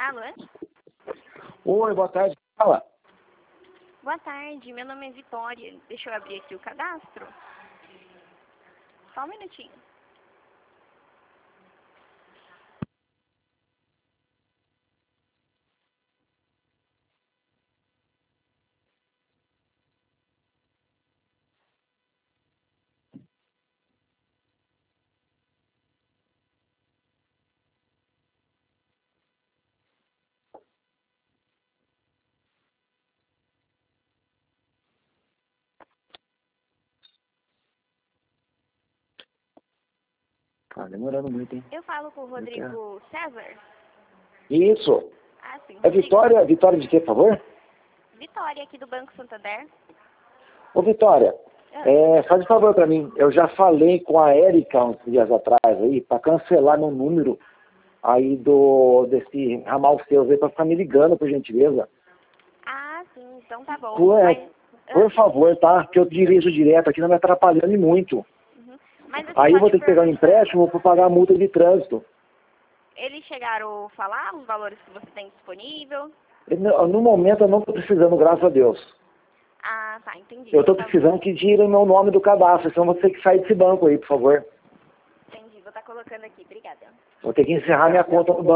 Alô? Oi, boa tarde. Fala. Boa tarde, meu nome é Vitória. Deixa eu abrir aqui o cadastro. Só um minutinho. Tá demorando muito, hein? Eu falo com o Rodrigo César? Isso. Ah, sim. É Rodrigo. Vitória? Vitória de quê, por favor? Vitória, aqui do Banco Santander. Ô, Vitória, faz um favor pra mim. Eu já falei com a Érica uns dias atrás aí, pra cancelar meu número aí desse ramal seu aí, pra ficar me ligando, por gentileza. Ah, sim, então tá bom. Por favor, tá? Que eu dirijo direto aqui, não me atrapalhando muito. Uhum. Mas assim, Aí eu vou pode ter que pegar um perguntar. empréstimo pra pagar a multa de trânsito. Eles chegaram a falar os valores que você tem disponível? No momento eu não tô precisando, graças a Deus. Ah, tá, entendi. Eu tô Então, precisando que tirem meu nome do cadastro, senão vou ter que sair desse banco aí, por favor. entendi, vou estar colocando aqui. Obrigada. Vou ter que encerrar minha conta no banco.